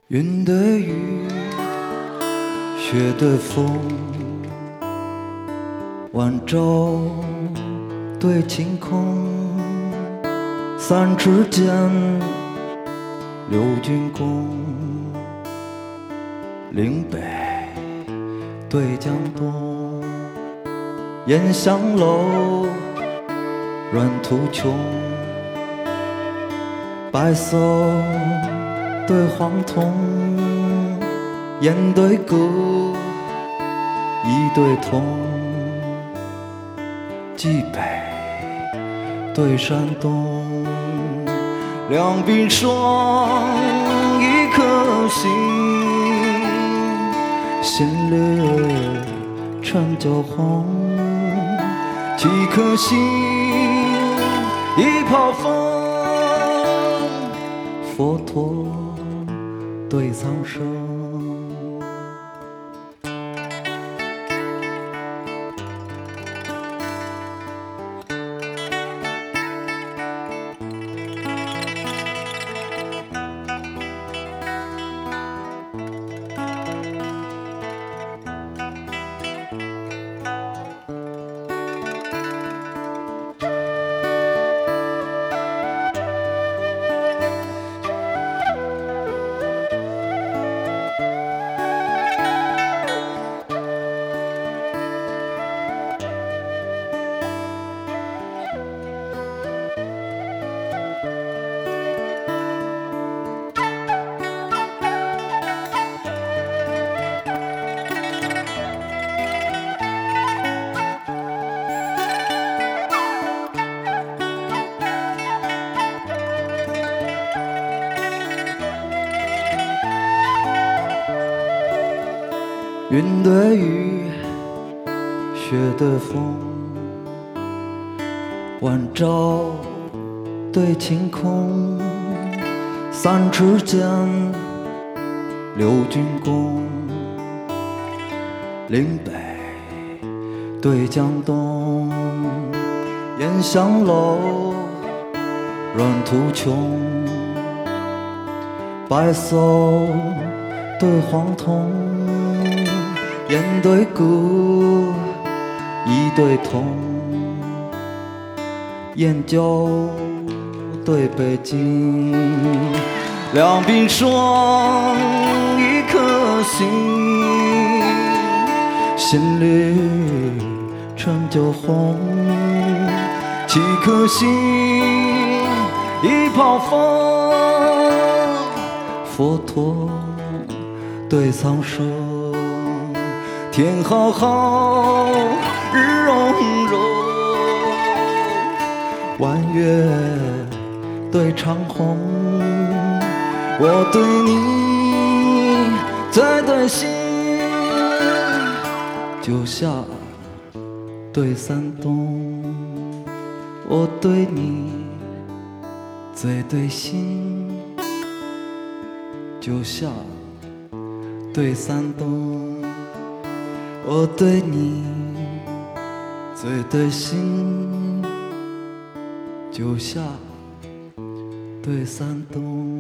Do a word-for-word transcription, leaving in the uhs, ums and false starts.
云对雨，雪对风，晚照对晴空。三尺剑，六军弓。岭北对江东，烟香楼，软土穷。白色对黄铜，雁对歌，一对铜。冀北对山东，两鬓霜，一颗心，心略成酒红。几颗心，一泡风。佛陀对苍生。云对雨，雪对风，晚照对晴空。三尺剑，六军弓。岭北对江东，烟香楼，软土穷。白色对黄铜，雁对歌，一对铜。燕郊对北京，两鬓霜，一颗心，心里成酒红。几颗心，一泡风。佛陀对苍生。天浩浩，日融融，弯月对长虹。我对你最对心，九夏对三冬。我对你最对心，九夏对三冬。我对你最对心，九夏对三冬。